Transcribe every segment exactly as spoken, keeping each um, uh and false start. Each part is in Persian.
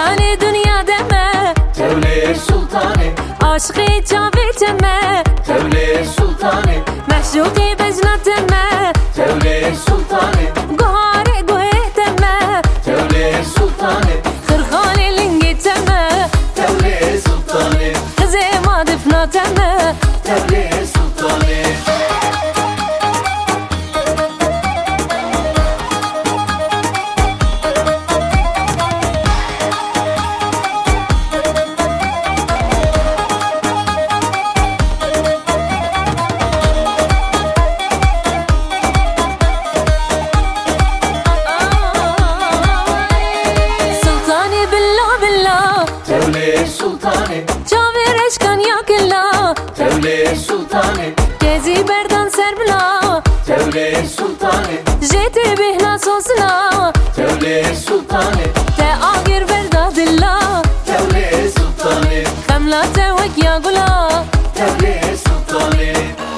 سلطان دنیا دمه تولي سلطاني عاشقی جاوی تمه تولي سلطاني معشوقی بجنة تمه تولي سلطاني گوهاری گوه تمه تولي سلطاني خرخالی لنگی تمه تولي سلطاني خزی ما دفنا تمه تولي سلطاني تولي سلطاني جاوی رشکان یا کلا تولي سلطاني گزی بردان سر بلا تولي سلطاني جیتی بهنا سوسلا تولي سلطاني تا آگیر بردا دلا تولي سلطاني خملا توک یا گلا تولي سلطاني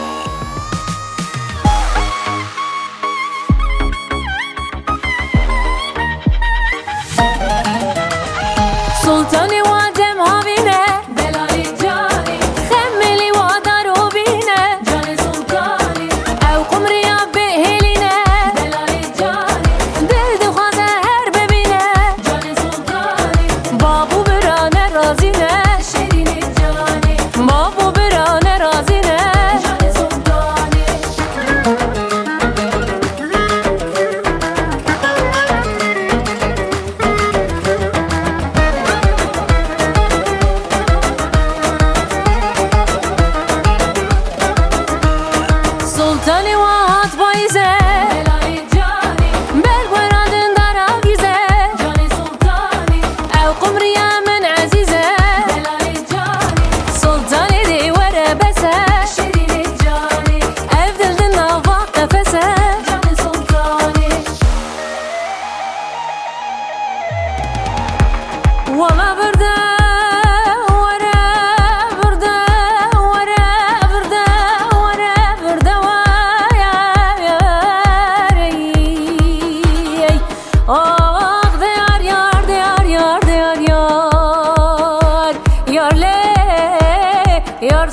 سلطانی وادم هاوینه دلالی جانی خملی وادارو بینه جانی سلطانی او قمریا بهلینه دلالی جانی دل دخوازه هر ببینه جانی سلطانی بابو برانه رازینه شیرینی جانی بابو برانه رازینه جانی سلطانی سلطانی وات بایزه دلالی جانی بل برادن در آگیزه جانی سلطانی او قمریا من عزیزه دلالی جانی سلطانی دی وره بسه شیرینی جانی اف دل دل نوا قفسه جانی سلطانی وما برده يا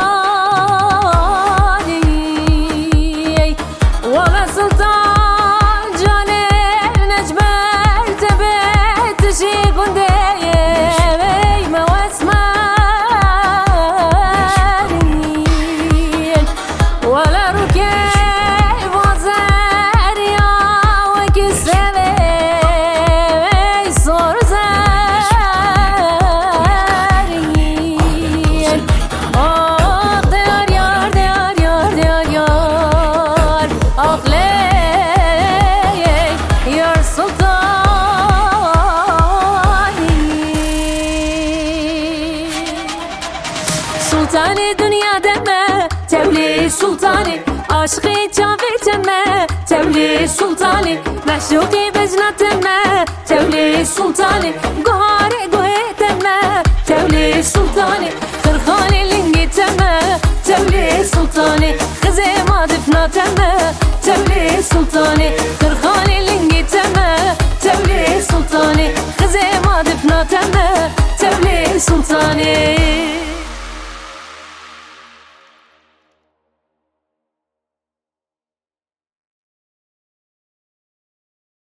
سلطاني ولا سلطان جاني نجمر تبت شي قندي ما واسماني ولا ركيب وزاريا وكسبي صور سلطان دنیا دمه تولي سلطاني عاشقی جاوی تمه تولي سلطاني معشوقی بجنة تمه تولي سلطاني گوهاری گوه تمه تولي سلطاني خرخالی لنگی تمه تولي سلطاني خزی ما دفنا تمه تولي سلطاني خرخالی لنگی تمه تولي سلطاني خزي ما دفنا تمه تولي سلطاني